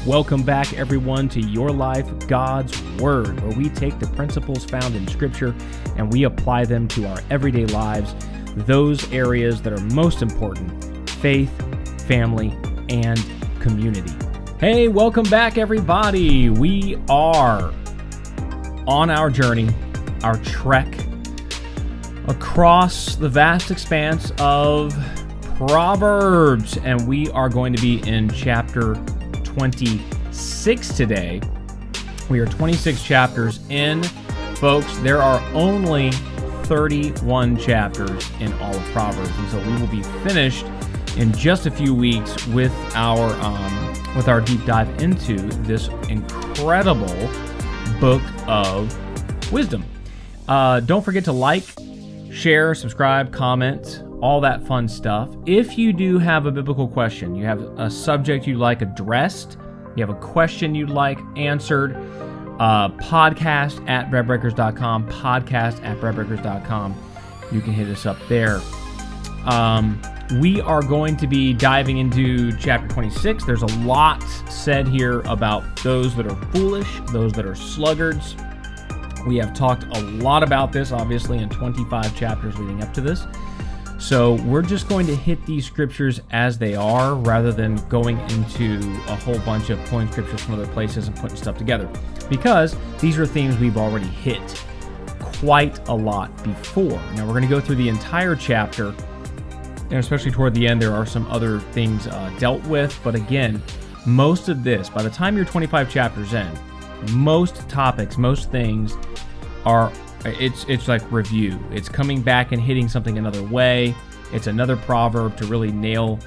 Welcome back, everyone, to Your Life, God's Word, where we take the principles found in Scripture and we apply them to our everyday lives, those areas that are most important: faith, family, and community. Hey, welcome back, everybody. We are on our journey, our trek across the vast expanse of Proverbs, and we are going to be in chapter 26 today. We are 26 chapters in. Folks, there are only 31 chapters in all of Proverbs, and so we will be finished in just a few weeks with our deep dive into this incredible book of wisdom. Don't forget to like, share, subscribe, comment, all that fun stuff. If you do have a biblical question, you have a subject you'd like addressed, you have a question you'd like answered, podcast at breadbreakers.com, podcast at breadbreakers.com. You can hit us up there. We are going to be diving into chapter 26. There's a lot said here about those that are foolish, those that are sluggards. We have talked a lot about this, obviously, in 25 chapters leading up to this. So we're just going to hit these scriptures as they are, rather than going into a whole bunch of pulling scriptures from other places and putting stuff together, because these are themes we've already hit quite a lot before. Now we're going to go through the entire chapter, and especially toward the end, there are some other things dealt with. But again, most of this, by the time you're 25 chapters in, most topics, most things are, it's like review. It's coming back and hitting something another way. It's another proverb to really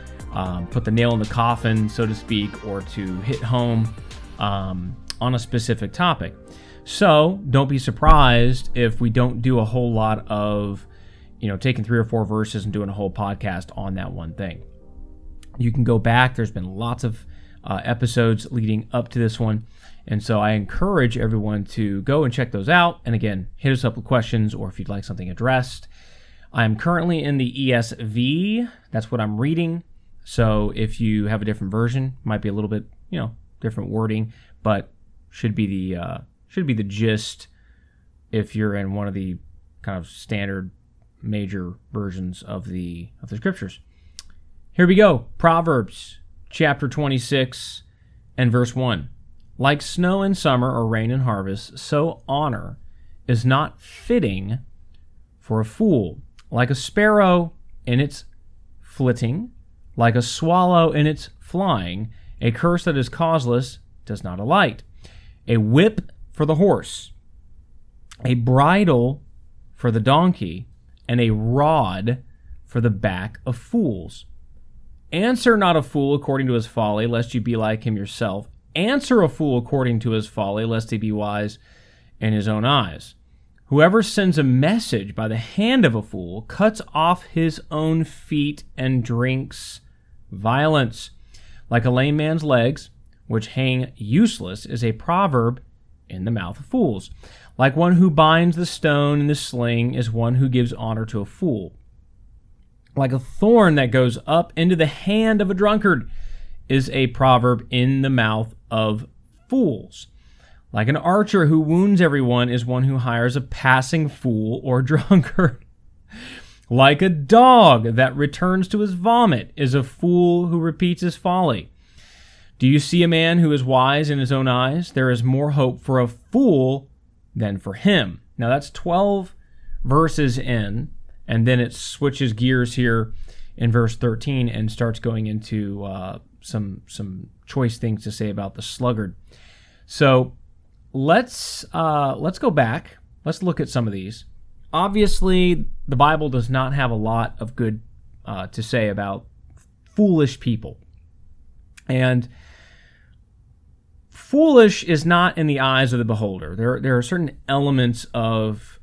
put the nail in the coffin, so to speak, or to hit home on a specific topic. So don't be surprised if we don't do a whole lot of, taking 3 or 4 verses and doing a whole podcast on that one thing. You can go back. There's been lots of episodes leading up to this one. And so I encourage everyone to go and check those out. And again, hit us up with questions or if you'd like something addressed. I'm currently in the ESV. That's what I'm reading. So if you have a different version, might be a little bit, different wording, but should be the gist if you're in one of the kind of standard major versions of the scriptures. Here we go. Proverbs chapter 26 and verse 1. Like snow in summer or rain in harvest, so honor is not fitting for a fool. Like a sparrow in its flitting, like a swallow in its flying, a curse that is causeless does not alight. A whip for the horse, a bridle for the donkey, and a rod for the back of fools. Answer not a fool according to his folly, lest you be like him yourself. Answer a fool according to his folly, lest he be wise in his own eyes. Whoever sends a message by the hand of a fool cuts off his own feet and drinks violence. Like a lame man's legs, which hang useless, is a proverb in the mouth of fools. Like one who binds the stone in the sling is one who gives honor to a fool. Like a thorn that goes up into the hand of a drunkard is a proverb in the mouth of fools. Like an archer who wounds everyone is one who hires a passing fool or drunkard. Like a dog that returns to his vomit is a fool who repeats his folly. Do you see a man who is wise in his own eyes? There is more hope for a fool than for him. Now that's 12 verses in, and then it switches gears here in verse 13 and starts going into some choice things to say about the sluggard. So let's go back. Let's look at some of these. Obviously, the Bible does not have a lot of good to say about foolish people. And foolish is not in the eyes of the beholder. There are certain elements of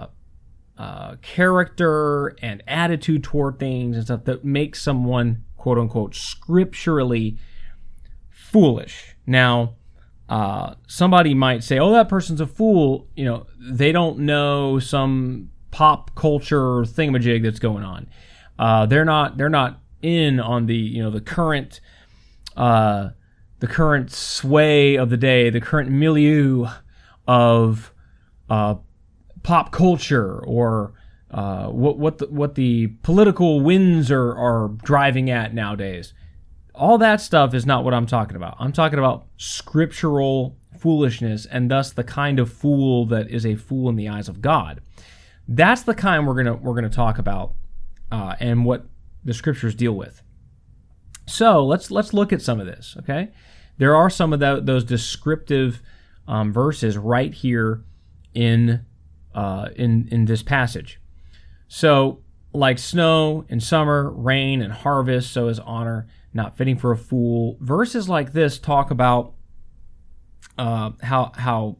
character and attitude toward things and stuff that make someone, quote unquote, scripturally foolish. Now, somebody might say, "Oh, that person's a fool." They don't know some pop culture thingamajig that's going on. They're not in on the the the current sway of the day, the current milieu of pop culture, or what the political winds are driving at nowadays. All that stuff is not what I'm talking about. I'm talking about scriptural foolishness, and thus the kind of fool that is a fool in the eyes of God. That's the kind we're gonna talk about, and what the scriptures deal with. So let's look at some of this. Okay, there are some of those descriptive verses right here in this passage. So, like snow in summer, rain and harvest, so is honor, not fitting for a fool. Verses like this talk about how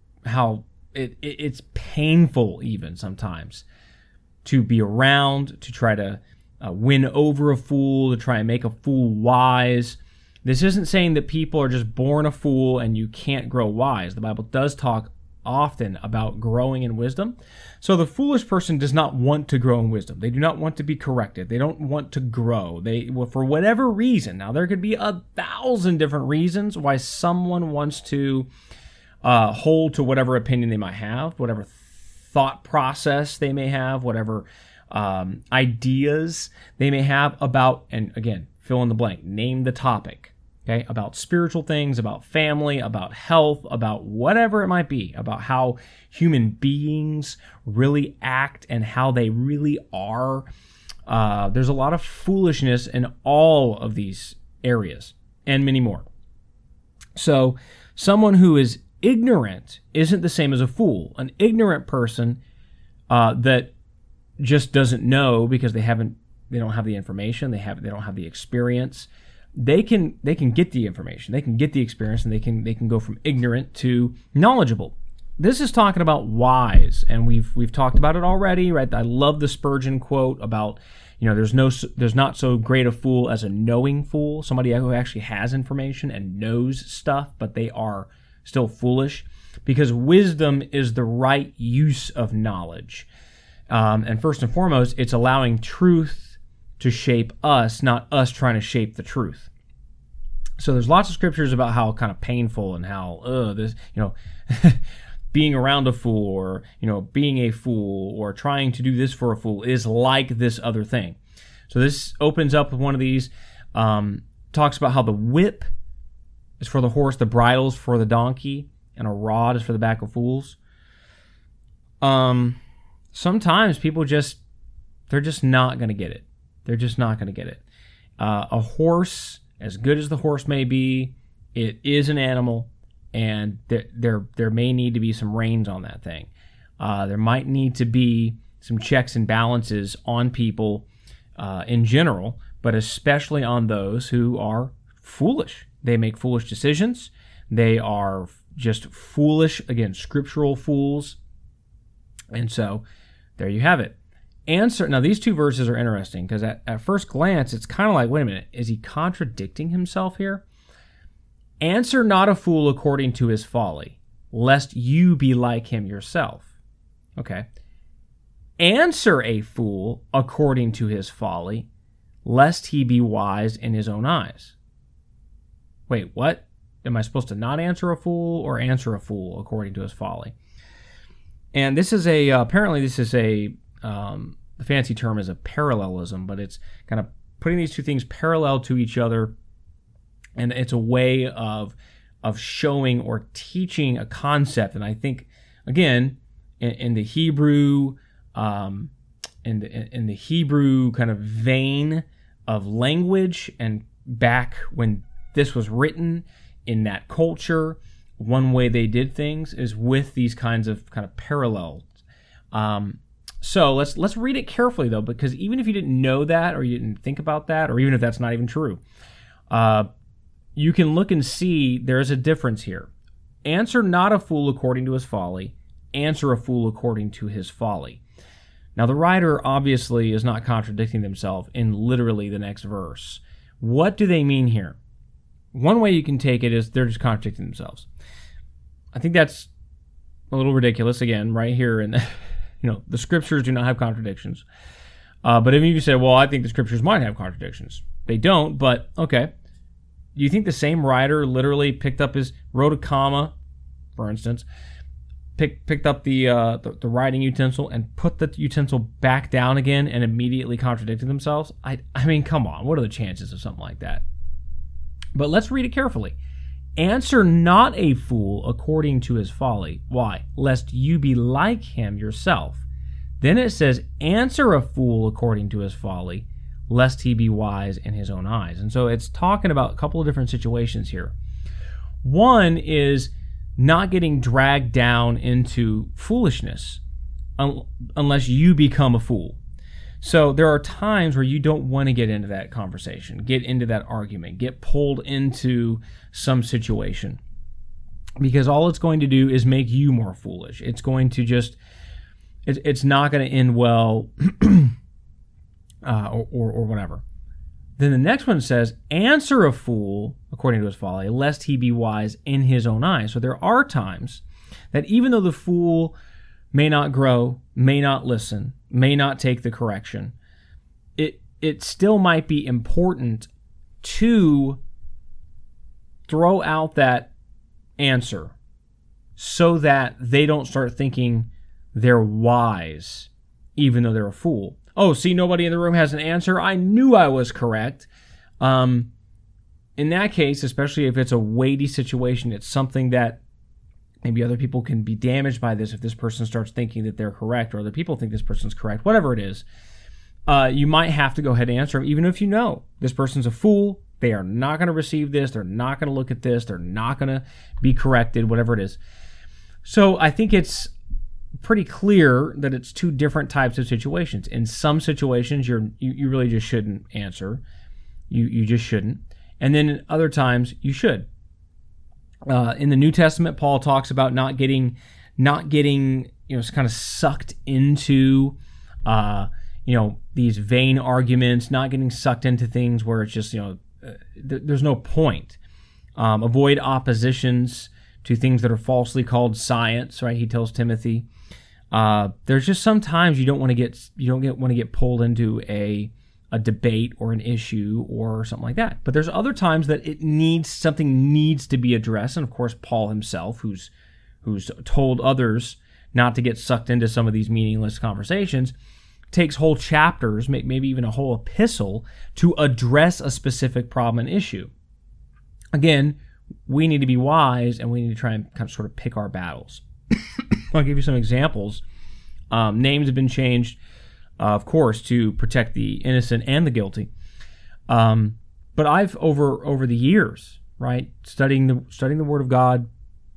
it's painful even sometimes to be around, to try to win over a fool, to try and make a fool wise. This isn't saying that people are just born a fool and you can't grow wise. The Bible does talk often about growing in wisdom. So the foolish person does not want to grow in wisdom. They do not want to be corrected. They don't want to grow. For whatever reason. Now, there could be 1,000 different reasons why someone wants to hold to whatever opinion they might have, whatever thought process they may have, whatever ideas they may have about, and again, fill in the blank, name the topic. Okay, about spiritual things, about family, about health, about whatever it might be, about how human beings really act and how they really are. There's a lot of foolishness in all of these areas and many more. So someone who is ignorant isn't the same as a fool. An ignorant person that just doesn't know because they don't have the information, they don't have the experience. They can get the information, they can get the experience, and they can go from ignorant to knowledgeable. This is talking about wise, and we've talked about it already, right? I love the Spurgeon quote about, there's not so great a fool as a knowing fool, somebody who actually has information and knows stuff, but they are still foolish, because wisdom is the right use of knowledge. And first and foremost, it's allowing truth to shape us, not us trying to shape the truth. So there's lots of scriptures about how kind of painful and how this, being around a fool, or being a fool, or trying to do this for a fool is like this other thing. So this opens up with one of these, talks about how the whip is for the horse, the bridle is for the donkey, and a rod is for the back of fools. Sometimes people they're just not going to get it. They're just not going to get it. A horse, as good as the horse may be, it is an animal, and there may need to be some reins on that thing. There might need to be some checks and balances on people in general, but especially on those who are foolish. They make foolish decisions. They are just foolish, again, scriptural fools. And so there you have it. Now, these two verses are interesting because at first glance, it's kind of like, wait a minute, is he contradicting himself here? Answer not a fool according to his folly, lest you be like him yourself. Okay. Answer a fool according to his folly, lest he be wise in his own eyes. Wait, what? Am I supposed to not answer a fool, or answer a fool according to his folly? And this is apparently this is the fancy term is a parallelism, but it's kind of putting these two things parallel to each other, and it's a way of showing or teaching a concept. And I think, again, in the Hebrew, in the Hebrew kind of vein of language, and back when this was written in that culture, one way they did things is with these kinds of kind of parallels. So let's read it carefully, though, because even if you didn't know that, or you didn't think about that, or even if that's not even true, you can look and see there is a difference here. Answer not a fool according to his folly. Answer a fool according to his folly. Now, the writer obviously is not contradicting themselves in literally the next verse. What do they mean here? One way you can take it is they're just contradicting themselves. I think that's a little ridiculous, again, right here in the scriptures do not have contradictions. But if you say, well, I think the scriptures might have contradictions. They don't, but okay. Do you think the same writer literally wrote a comma, for instance, picked up the writing utensil and put the utensil back down again and immediately contradicted themselves? I mean, come on. What are the chances of something like that? But let's read it carefully. Answer not a fool according to his folly. Why? Lest you be like him yourself. Then it says, answer a fool according to his folly, lest he be wise in his own eyes. And so it's talking about a couple of different situations here. One is not getting dragged down into foolishness unless you become a fool. So there are times where you don't want to get into that conversation, get into that argument, get pulled into some situation, because all it's going to do is make you more foolish. It's going to just, it's not going to end well or whatever. Then the next one says, answer a fool according to his folly, lest he be wise in his own eyes. So there are times that even though the fool may not grow, may not listen, may not take the correction, it still might be important to throw out that answer so that they don't start thinking they're wise, even though they're a fool. Oh, see, nobody in the room has an answer. I knew I was correct. In that case, especially if it's a weighty situation, it's something that maybe other people can be damaged by this if this person starts thinking that they're correct, or other people think this person's correct, whatever it is. You might have to go ahead and answer them, even if you know this person's a fool. They are not going to receive this. They're not going to look at this. They're not going to be corrected, whatever it is. So I think it's pretty clear that it's two different types of situations. In some situations, you really just shouldn't answer. You just shouldn't. And then in other times, you should. In the New Testament, Paul talks about not getting, kind of sucked into, these vain arguments, not getting sucked into things where it's just, there's no point. Avoid oppositions to things that are falsely called science, right? He tells Timothy. There's just sometimes you don't want to get pulled into a debate or an issue or something like that. But there's other times that something needs to be addressed. And of course, Paul himself, who's told others not to get sucked into some of these meaningless conversations, takes whole chapters, maybe even a whole epistle, to address a specific problem and issue. Again, we need to be wise, and we need to try and kind of sort of pick our battles. I'll give you some examples. Names have been changed, of course, to protect the innocent and the guilty. But I've over the years, right, studying the Word of God,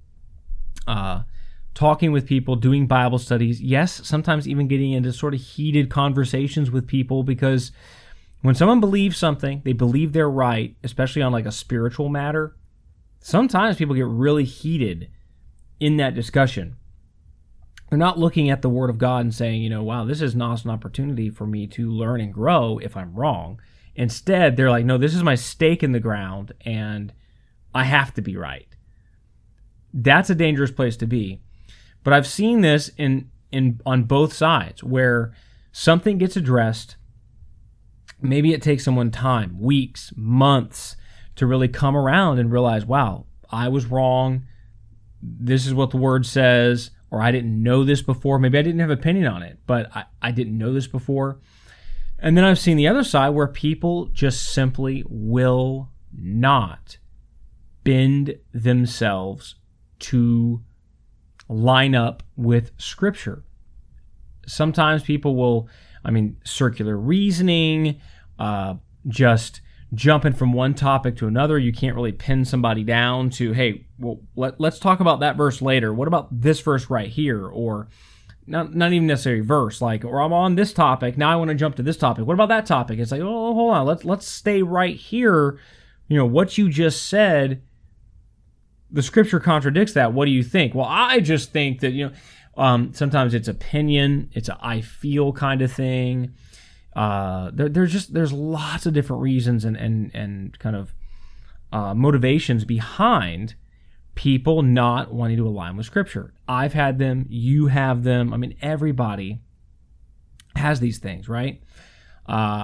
talking with people, doing Bible studies, yes, sometimes even getting into sort of heated conversations with people, because when someone believes something, they believe they're right, especially on like a spiritual matter, sometimes people get really heated in that discussion. They're not looking at the Word of God and saying, wow, this is not an opportunity for me to learn and grow if I'm wrong. Instead, they're like, no, this is my stake in the ground, and I have to be right. That's a dangerous place to be. But I've seen this on both sides, where something gets addressed. Maybe it takes someone time, weeks, months, to really come around and realize, wow, I was wrong. This is what the Word says. Or I didn't know this before. Maybe I didn't have an opinion on it, but I didn't know this before. And then I've seen the other side where people just simply will not bend themselves to line up with Scripture. Sometimes people will, circular reasoning, just jumping from one topic to another. You can't really pin somebody down to, hey, well, let's talk about that verse later. What about this verse right here? Or not even necessarily verse, or I'm on this topic, now I want to jump to this topic. What about that topic? It's like, oh, hold on, let's stay right here. What you just said, the Scripture contradicts that. What do you think? Well, I just think that, sometimes it's opinion, it's a I feel kind of thing. There's lots of different reasons and kind of motivations behind people not wanting to align with Scripture. I've had them, you have them. Everybody has these things, right?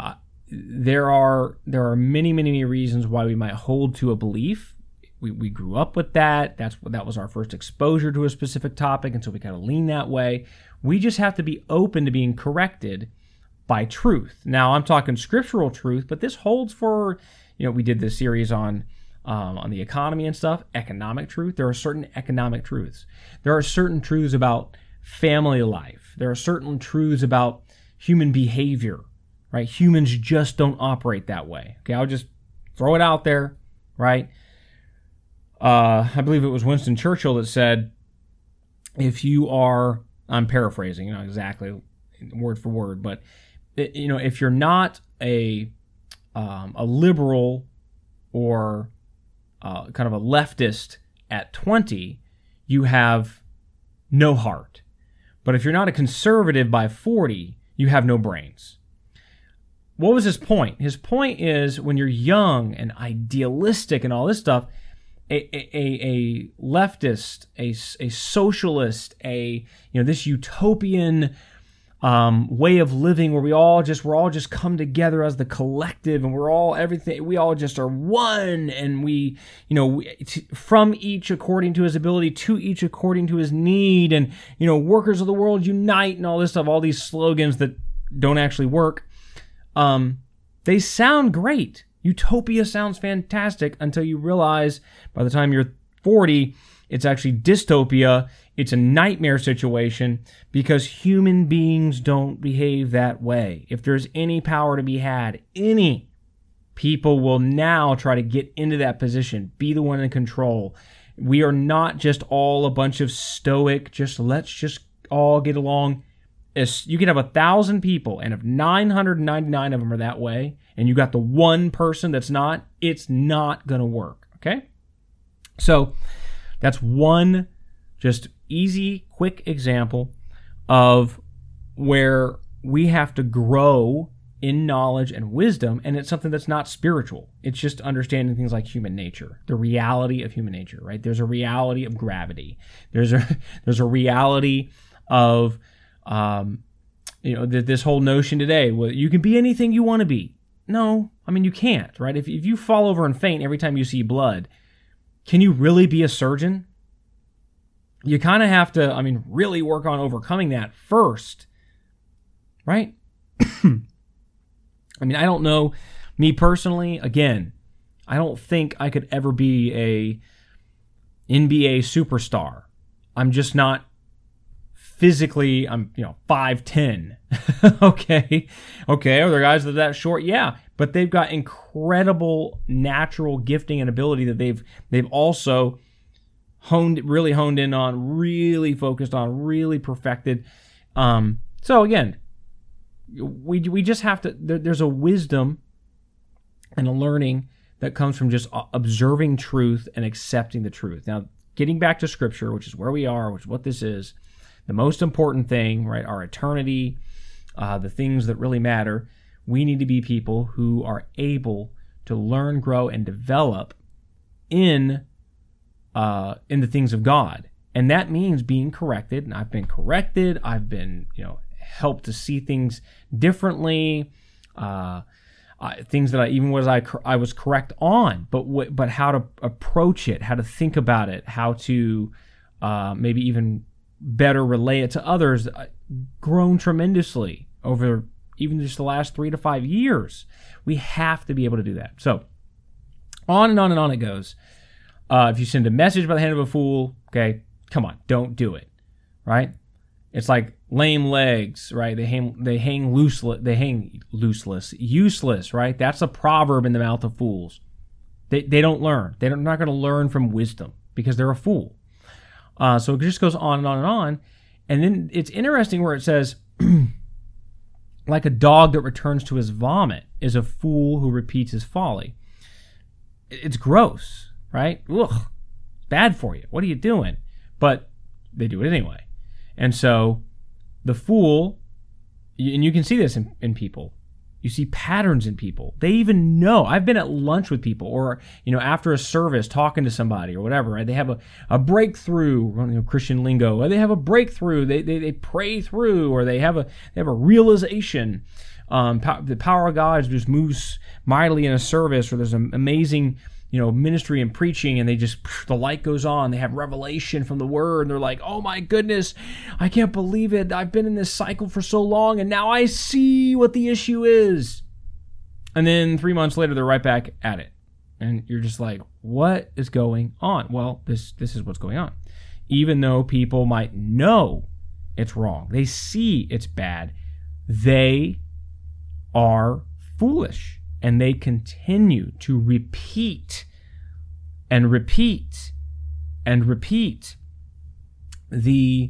there are many reasons why we might hold to a belief. We grew up with that. That was our first exposure to a specific topic, and so we kind of lean that way. We just have to be open to being corrected by truth. Now, I'm talking scriptural truth, but this holds for, we did this series on the economy and stuff, economic truth. There are certain economic truths. There are certain truths about family life. There are certain truths about human behavior, right? Humans just don't operate that way. Okay, I'll just throw it out there, right? I believe it was Winston Churchill that said, if you are, I'm paraphrasing, not exactly word for word, but if you're not a liberal or kind of a leftist at 20, you have no heart. But if you're not a conservative by 40, you have no brains. What was his point? His point is, when you're young and idealistic and all this stuff, a leftist, a socialist, this utopian way of living where we're all just come together as the collective, and we all just are one, and we from each according to his ability, to each according to his need, and workers of the world unite, and all this stuff, all these slogans that don't actually work. They sound great. Utopia sounds fantastic until you realize by the time you're 40, it's actually dystopia. It's a nightmare situation because human beings don't behave that way. If there's any power to be had, any people will now try to get into that position, be the one in control. We are not just all a bunch of stoic, let's just all get along. You could have 1,000 people, and if 999 of them are that way, and you got the one person that's not, it's not going to work, okay? So that's one just easy, quick example of where we have to grow in knowledge and wisdom, and it's something that's not spiritual. It's just understanding things like human nature, the reality of human nature, right? There's a reality of gravity. There's a reality of this whole notion today, well, you can be anything you want to be. No, you can't, right? If you fall over and faint every time you see blood, can you really be a surgeon? You kind of have to, really work on overcoming that first, right? I don't know. Me personally, again, I don't think I could ever be a NBA superstar. I'm just not physically, I'm 5'10". Okay. Are there guys that are that short? Yeah, but they've got incredible natural gifting and ability that they've also really honed in on, really focused on, really perfected. So again, we just have to. There's a wisdom and a learning that comes from just observing truth and accepting the truth. Now, getting back to Scripture, which is where we are, which is what this is. The most important thing, right, our eternity, the things that really matter, we need to be people who are able to learn, grow, and develop in the things of God. And that means being corrected. And I've been corrected. I've been, helped to see things differently, things that I was correct on, but how to approach it, how to think about it, how to maybe even better relay it to others, grown tremendously over even just the last 3 to 5 years. We have to be able to do that. So on and on and on it goes. If you send a message by the hand of a fool, okay, come on, don't do it, right? It's like lame legs, right? They hang useless, right? That's a proverb in the mouth of fools. They don't learn. They're not going to learn from wisdom because they're a fool. So it just goes on and on and on. And then it's interesting where it says, like a dog that returns to his vomit is a fool who repeats his folly. It's gross, right? Ugh, bad for you. What are you doing? But they do it anyway. And so the fool, and you can see this in people, You see patterns in people. They even know. I've been at lunch with people, or after a service talking to somebody or whatever, right? They have a breakthrough, Christian lingo, or they have a breakthrough. They pray through, or they have a realization. The power of God just moves mightily in a service, or there's an amazing ministry and preaching, and the light goes on. They have revelation from the word, and they're like, oh my goodness, I can't believe it. I've been in this cycle for so long, and now I see what the issue is. And then 3 months later, they're right back at it. And you're just like, what is going on? Well, this is what's going on. Even though people might know it's wrong, they see it's bad, they are foolish. And they continue to repeat and repeat and repeat the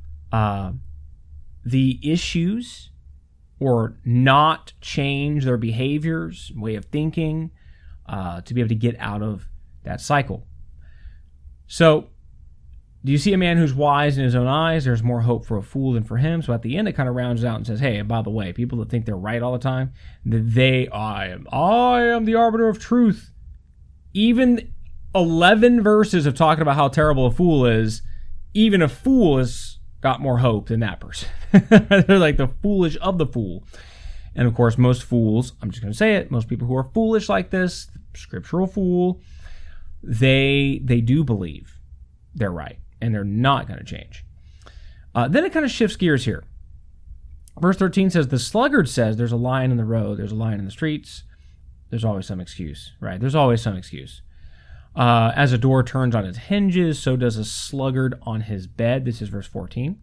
issues, or not change their behaviors, way of thinking, to be able to get out of that cycle. So, do you see a man who's wise in his own eyes? There's more hope for a fool than for him. So at the end, it kind of rounds out and says, hey, by the way, people that think they're right all the time, I am the arbiter of truth. Even 11 verses of talking about how terrible a fool is, even a fool has got more hope than that person. They're like the foolish of the fool. And of course, most fools, I'm just going to say it, most people who are foolish like this, scriptural fool, they do believe they're right. And they're not going to change. Then it kind of shifts gears here. Verse 13 says, the sluggard says, there's a lion in the road, there's a lion in the streets. There's always some excuse, right? There's always some excuse. As a door turns on its hinges, so does a sluggard on his bed. This is verse 14.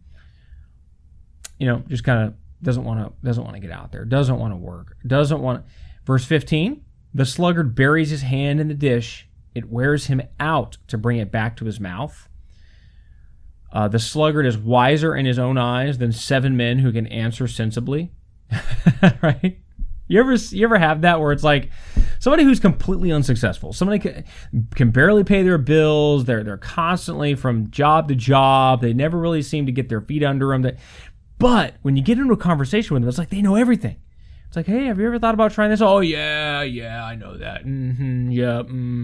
Just kind of doesn't want to get out there, doesn't want to work, doesn't want. Verse 15, the sluggard buries his hand in the dish. It wears him out to bring it back to his mouth. The sluggard is wiser in his own eyes than 7 men who can answer sensibly. Right? You ever have that where it's like somebody who's completely unsuccessful, somebody can barely pay their bills, they're constantly from job to job, they never really seem to get their feet under them. But when you get into a conversation with them, it's like they know everything. It's like, hey, have you ever thought about trying this? Oh, yeah, I know that. Yeah,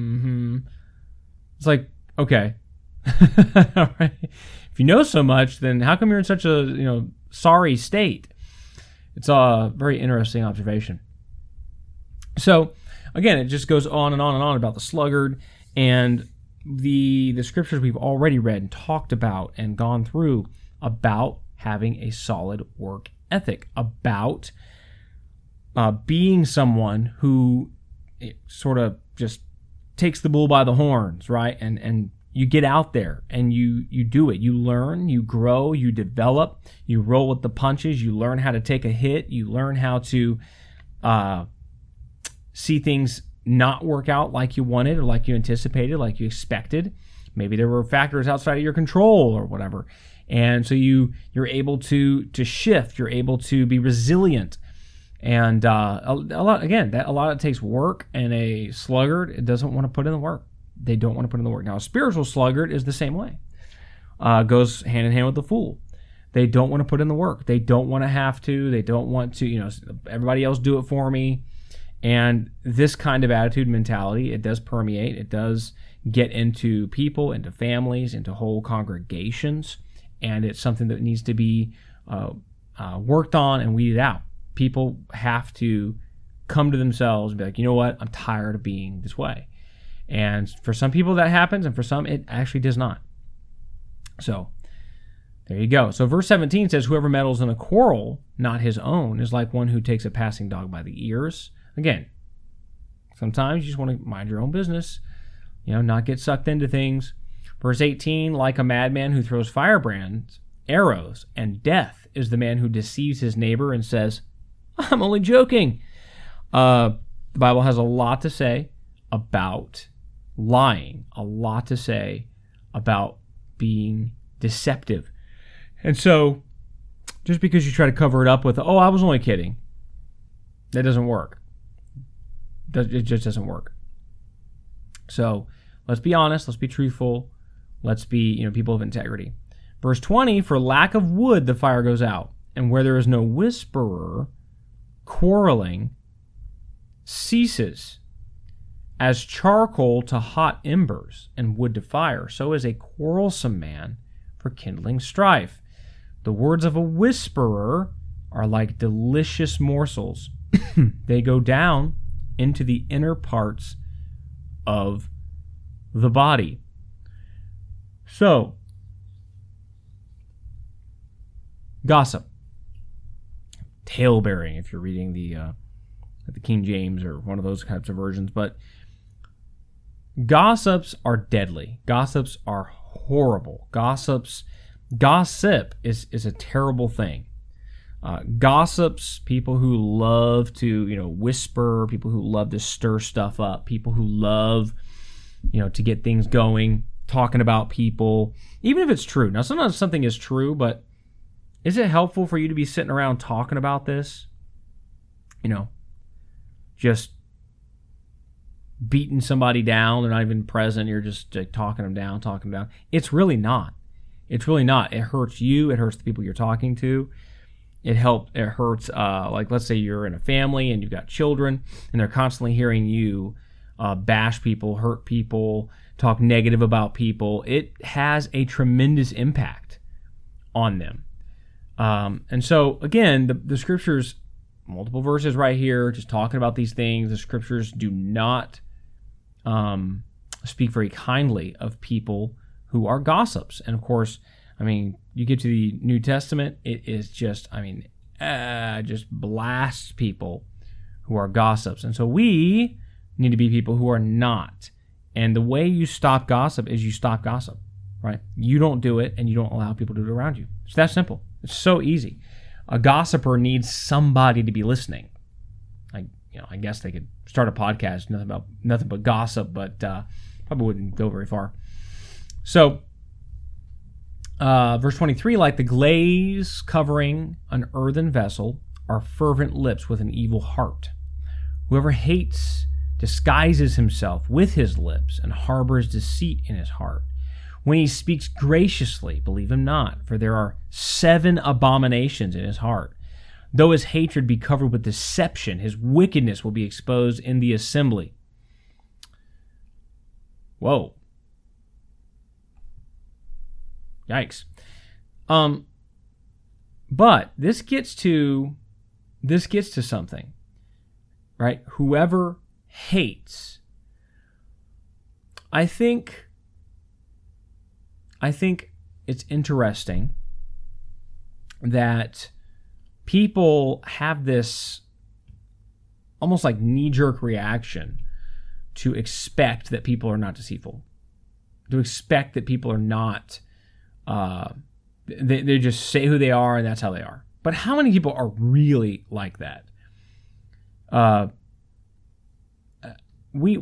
It's like, okay. All right. If you know so much, then how come you're in such a sorry state? It's a very interesting observation. So again, it just goes on and on and on about the sluggard, and the scriptures we've already read and talked about and gone through about having a solid work ethic, about being someone who sort of just takes the bull by the horns, right? And you get out there and you do it. You learn, you grow, you develop, you roll with the punches, you learn how to take a hit, you learn how to see things not work out like you wanted or like you anticipated, like you expected. Maybe there were factors outside of your control or whatever. And so you're able to shift, you're able to be resilient. And a lot of it takes work, and a sluggard, it doesn't want to put in the work. They don't want to put in the work. Now, a spiritual sluggard is the same way. Goes hand in hand with the fool. They don't want to put in the work. They don't want to have to. They don't want to, everybody else do it for me. And this kind of attitude, mentality, it does permeate. It does get into people, into families, into whole congregations. And it's something that needs to be worked on and weeded out. People have to come to themselves and be like, you know what? I'm tired of being this way. And for some people that happens, and for some it actually does not. So there you go. So verse 17 says, whoever meddles in a quarrel, not his own, is like one who takes a passing dog by the ears. Again, sometimes you just want to mind your own business, not get sucked into things. Verse 18, like a madman who throws firebrands, arrows, and death is the man who deceives his neighbor and says, I'm only joking. The Bible has a lot to say about lying, a lot to say about being deceptive. And so just because you try to cover it up with, I was only kidding, that doesn't work. It just doesn't work. So let's be honest, let's be truthful, let's be people of integrity. Verse 20, for lack of wood the fire goes out, and where there is no whisperer, quarreling ceases. As charcoal to hot embers and wood to fire, so is a quarrelsome man for kindling strife. The words of a whisperer are like delicious morsels. They go down into the inner parts of the body. So, gossip. Tale-bearing, if you're reading the King James or one of those types of versions. But gossips are deadly. Gossips are horrible. Gossip is a terrible thing. Gossips, people who love to, whisper, people who love to stir stuff up, people who love, to get things going, talking about people, even if it's true. Now, sometimes something is true, but is it helpful for you to be sitting around talking about this? Just beating somebody down. They're not even present. You're just talking them down. It's really not. It hurts you. It hurts the people you're talking to. It hurts, like, let's say you're in a family and you've got children and they're constantly hearing you bash people, hurt people, talk negative about people. It has a tremendous impact on them. And so, again, the scriptures, multiple verses right here, just talking about these things. The scriptures do not speak very kindly of people who are gossips. And, of course, you get to the New Testament, it is just, just blasts people who are gossips. And so we need to be people who are not. And the way you stop gossip is you stop gossip, right? You don't do it, and you don't allow people to do it around you. It's that simple. It's so easy. A gossiper needs somebody to be listening. I guess they could start a podcast, nothing but gossip, but probably wouldn't go very far. So, verse 23, like the glaze covering an earthen vessel are fervent lips with an evil heart. Whoever hates disguises himself with his lips and harbors deceit in his heart. When he speaks graciously, believe him not, for there are 7 abominations in his heart. Though his hatred be covered with deception, his wickedness will be exposed in the assembly. Whoa. Yikes. But this gets to something, right? Whoever hates. I think it's interesting that people have this almost like knee-jerk reaction to expect that people are not deceitful, to expect that people are not, they just say who they are and that's how they are. But how many people are really like that? We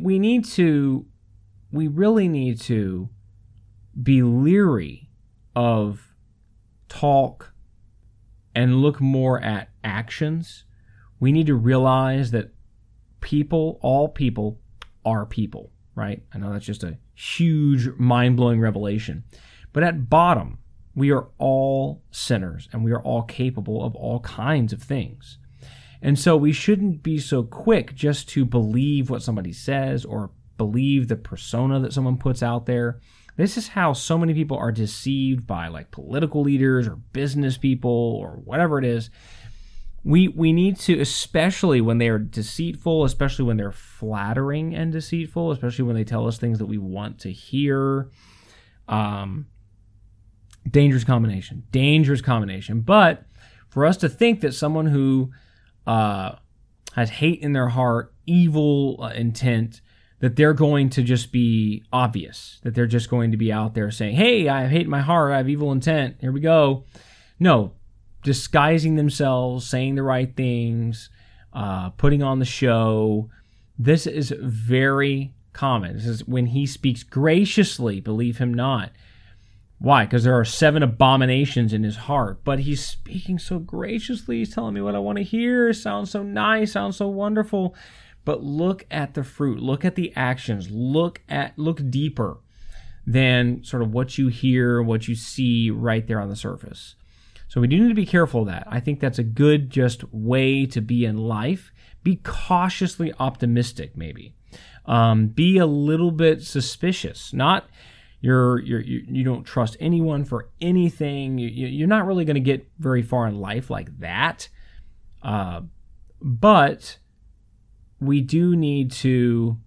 really need to be leery of talk and look more at actions. We need to realize that all people are people, right? I know that's just a huge, mind-blowing revelation. But at bottom, we are all sinners, and we are all capable of all kinds of things. And so we shouldn't be so quick just to believe what somebody says or believe the persona that someone puts out there. This is how so many people are deceived by like political leaders or business people or whatever it is. We need to, especially when they are deceitful, especially when they're flattering and deceitful, especially when they tell us things that we want to hear. Dangerous combination. But for us to think that someone who has hate in their heart, evil intent, that they're going to just be obvious, that they're just going to be out there saying, hey, I have hate in my heart, I have evil intent, here we go. No, disguising themselves, saying the right things, putting on the show. This is very common. This is when he speaks graciously, believe him not. Why? Because there are 7 abominations in his heart. But he's speaking so graciously. He's telling me what I want to hear. Sounds so nice. Sounds so wonderful. But look at the fruit. Look at the actions. Look deeper than sort of what you hear, what you see right there on the surface. So we do need to be careful of that. I think that's a good just way to be in life. Be cautiously optimistic, maybe. Be a little bit suspicious. Not you don't trust anyone for anything. You're not really going to get very far in life like that. But we do need to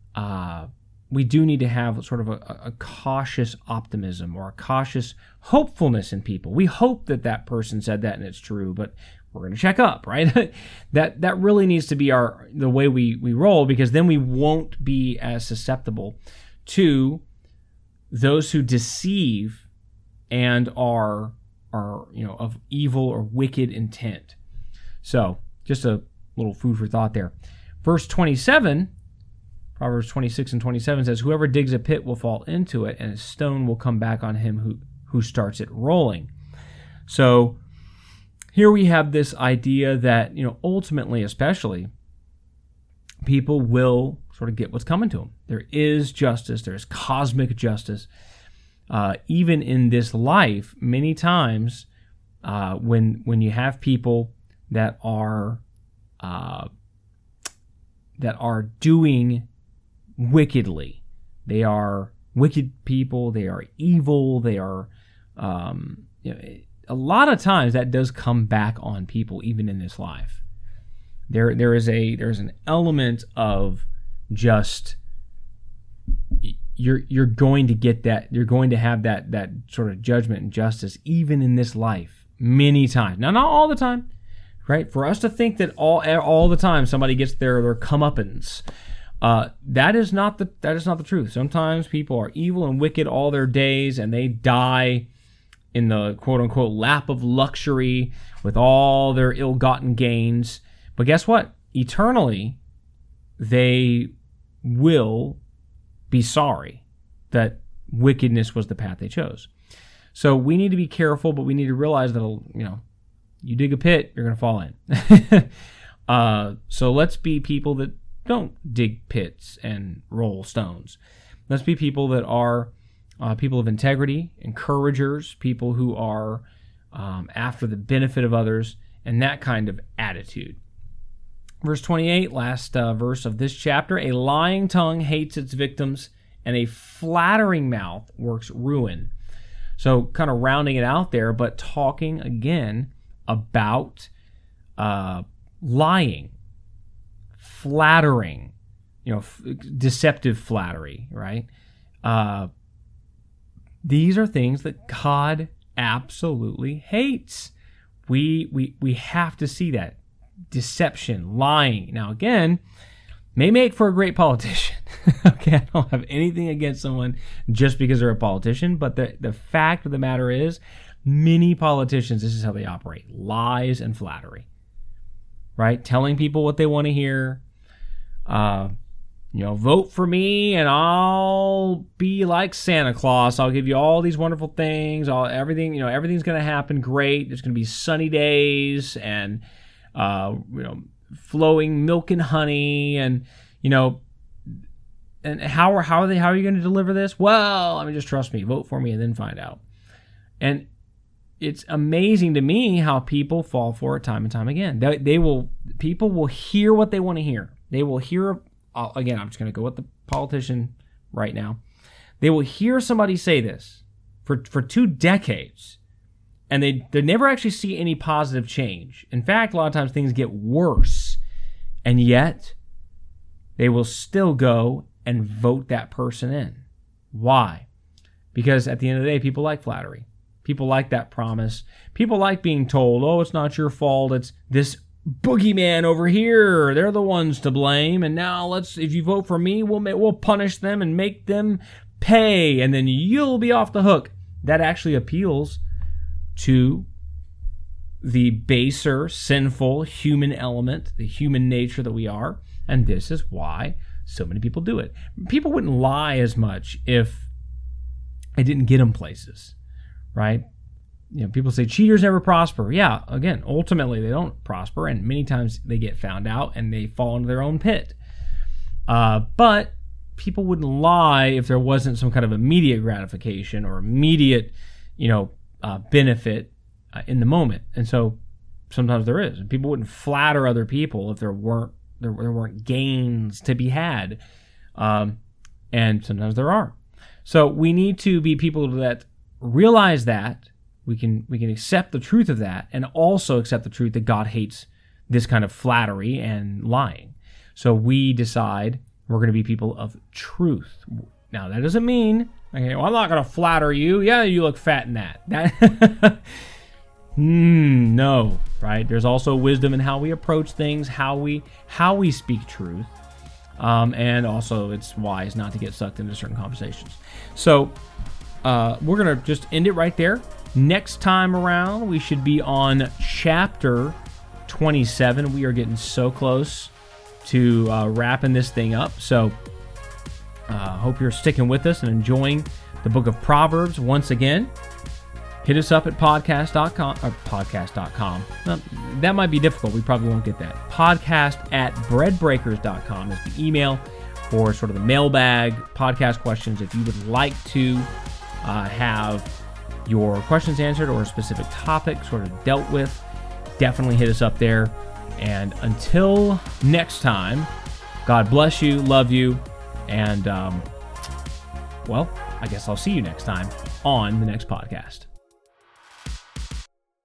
have sort of a cautious optimism or a cautious hopefulness in people. We hope that person said that and it's true, but we're going to check up, right? that really needs to be the way we roll, because then we won't be as susceptible to those who deceive and are of evil or wicked intent. So just a little food for thought there. Verse 27, Proverbs 26 and 27 says, "Whoever digs a pit will fall into it, and a stone will come back on him who starts it rolling." So here we have this idea that, ultimately, especially, people will sort of get what's coming to them. There is justice. There is cosmic justice. Even in this life, many times, when you have people that are doing wickedly, they are wicked people. They are evil. They are, a lot of times that does come back on people, even in this life. There's an element of just you're going to get that. You're going to have that sort of judgment and justice even in this life many times. Now, not all the time, right? For us to think that all the time somebody gets their comeuppance, that is not the truth. Sometimes people are evil and wicked all their days, and they die in the quote-unquote lap of luxury with all their ill-gotten gains. But guess what? Eternally, they will be sorry that wickedness was the path they chose. So we need to be careful, but we need to realize that, you dig a pit, you're going to fall in. So let's be people that don't dig pits and roll stones. Let's be people that are people of integrity, encouragers, people who are after the benefit of others, and that kind of attitude. Verse 28, last verse of this chapter, "A lying tongue hates its victims, and a flattering mouth works ruin." So kind of rounding it out there, but talking again about lying, flattering, deceptive flattery, right? These are things that God absolutely hates. We have to see that. Deception, lying. Now, again, may make for a great politician. Okay, I don't have anything against someone just because they're a politician, but the fact of the matter is, many politicians, this is how they operate. Lies and flattery. Right? Telling people what they want to hear. Vote for me and I'll be like Santa Claus. I'll give you all these wonderful things. Everything's going to happen great. There's going to be sunny days and flowing milk and honey, and and how are you going to deliver this? Well, just trust me, vote for me, and then find out. And it's amazing to me how people fall for it time and time again. People will hear what they want to hear. They will hear, again, I'm just going to go with the politician right now. They will hear somebody say this for 2 decades, and they never actually see any positive change. In fact, a lot of times things get worse, and yet they will still go and vote that person in. Why? Because at the end of the day, people like flattery. People like that promise. People like being told, oh, it's not your fault. It's this boogeyman over here. They're the ones to blame. And now if you vote for me, we'll punish them and make them pay. And then you'll be off the hook. That actually appeals to the baser, sinful human element, the human nature that we are. And this is why so many people do it. People wouldn't lie as much if it didn't get them places, right? People say cheaters never prosper. Yeah, again, ultimately they don't prosper, and many times they get found out and they fall into their own pit. But people wouldn't lie if there wasn't some kind of immediate gratification or immediate, benefit in the moment. And so sometimes there is. People wouldn't flatter other people if there weren't gains to be had. And sometimes there are. So we need to be people that realize that we can accept the truth of that, and also accept the truth that God hates this kind of flattery and lying. So we decide we're going to be people of truth. Now, that doesn't mean, okay, well, I'm not going to flatter you. Yeah, you look fat in that. No, right? There's also wisdom in how we approach things, how we speak truth. And also, it's wise not to get sucked into certain conversations. So we're going to just end it right there. Next time around, we should be on chapter 27. We are getting so close to wrapping this thing up. So hope you're sticking with us and enjoying the book of Proverbs once again. Hit us up at podcast.com. That might be difficult. We probably won't get that. Podcast@breadbreakers.com is the email for sort of the mailbag podcast questions. If you would like to have your questions answered or a specific topic sort of dealt with, definitely hit us up there. And until next time, God bless you, love you, and, well, I guess I'll see you next time on the next podcast.